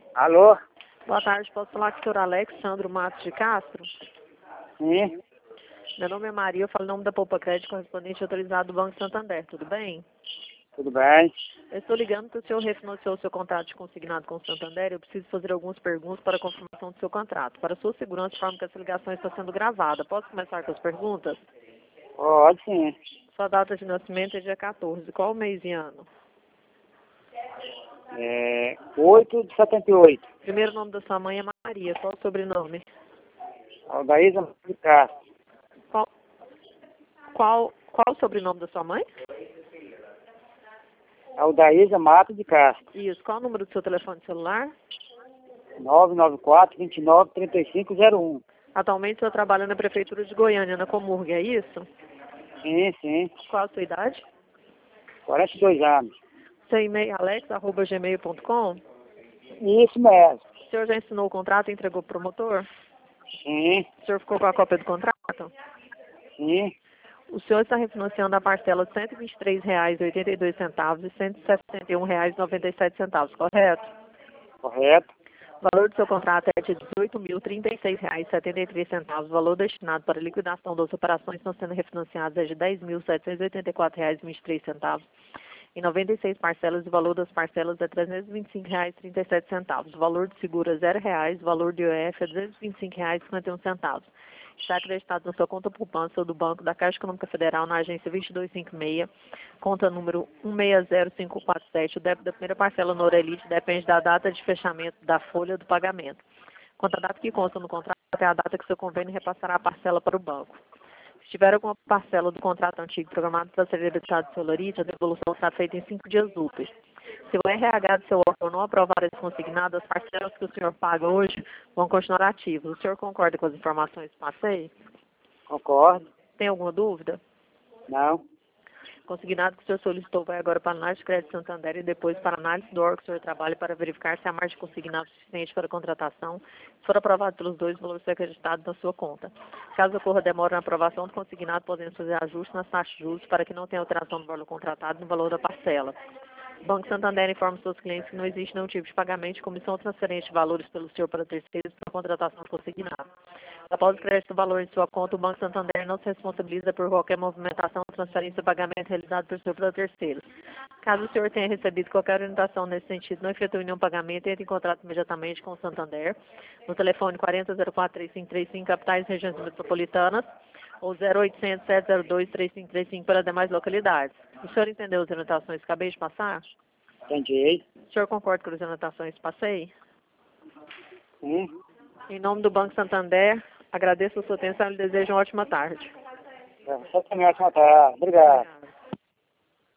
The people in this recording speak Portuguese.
Alô? Boa tarde, posso falar com o senhor Alexandro Matos de Castro? Sim, Meu nome é Maria, eu falo em nome da Poupa Crédito, correspondente autorizado do Banco Santander, tudo bem? tudo bem? Eu estou ligando porque o senhor refinanciou o seu contrato de consignado com o Santander. Eu preciso fazer algumas perguntas para a confirmação do seu contrato. Para sua segurança, informo que essa ligação está sendo gravada. Posso começar com as perguntas? Pode sim. Sua data de nascimento é dia 14. Qual mês e ano? 8 de 78. Primeiro nome da sua mãe é Maria. Qual o sobrenome? Aldaísa de Castro. Qual o sobrenome da sua mãe? Aldaísa Mato de Castro. Isso. Qual o número do seu telefone celular? 994-29-3501. Atualmente o senhor trabalha na Prefeitura de Goiânia, na Comurg, é isso? Sim, sim. Qual a sua idade? 42 anos. Seu e-mail alex@gmail.com? Isso mesmo. O senhor já assinou o contrato e entregou para o promotor? Sim, O senhor ficou com a cópia do contrato? sim. O senhor está refinanciando a parcela de R$ 123,82 e R$ 161,97, correto? Correto. O valor do seu contrato é de R$ 18.036,73. O valor destinado para a liquidação das operações estão sendo refinanciadas é de R$ 10.784,23. Em 96 parcelas, o valor das parcelas é R$ 325,37. O valor de seguro é R$ 0,00, o valor de IOF é R$ 225,51. Está acreditado na sua conta poupança ou do Banco da Caixa Econômica Federal na agência 2256, conta número 160547. O débito da primeira parcela no Orelite depende da data de fechamento da folha do pagamento. Quanto à data que consta no contrato, é a data que seu convênio repassará a parcela para o banco. Se tiver alguma parcela do contrato antigo programado para ser debitado do seu Orelite, a devolução será feita em 5 dias úteis. Se o RH do seu órgão não aprovar esse consignado, as parcelas que o senhor paga hoje vão continuar ativas. O senhor concorda com as informações que passei? Concordo. Tem alguma dúvida? Não. Consignado que o senhor solicitou vai agora para a análise de crédito Santander e depois para a análise do órgão que o senhor trabalha para verificar se a margem consignada é suficiente para a contratação. Se for aprovado pelos dois, o valor será acreditado na sua conta. Caso ocorra demora na aprovação do consignado, podemos fazer ajustes nas taxas de juros para que não tenha alteração do valor contratado no valor da parcela. O Banco Santander informa os seus clientes que não existe nenhum tipo de pagamento de comissão ou transferência de valores pelo senhor para terceiros para a contratação do consignado. Após o crédito do valor em sua conta, o Banco Santander não se responsabiliza por qualquer movimentação, transferência ou pagamento realizado por senhor para terceiros. Caso o senhor tenha recebido qualquer orientação nesse sentido, não efetue nenhum pagamento, entre em contato imediatamente com o Santander, no telefone 4004-3535, capitais e regiões metropolitanas, ou 0800-702-3535 para demais localidades. O senhor entendeu as orientações que acabei de passar? Entendi. O senhor concorda com as orientações que passei? Sim. Em nome do Banco Santander, agradeço a sua atenção e lhe desejo uma ótima tarde. Só também, obrigado. Obrigada.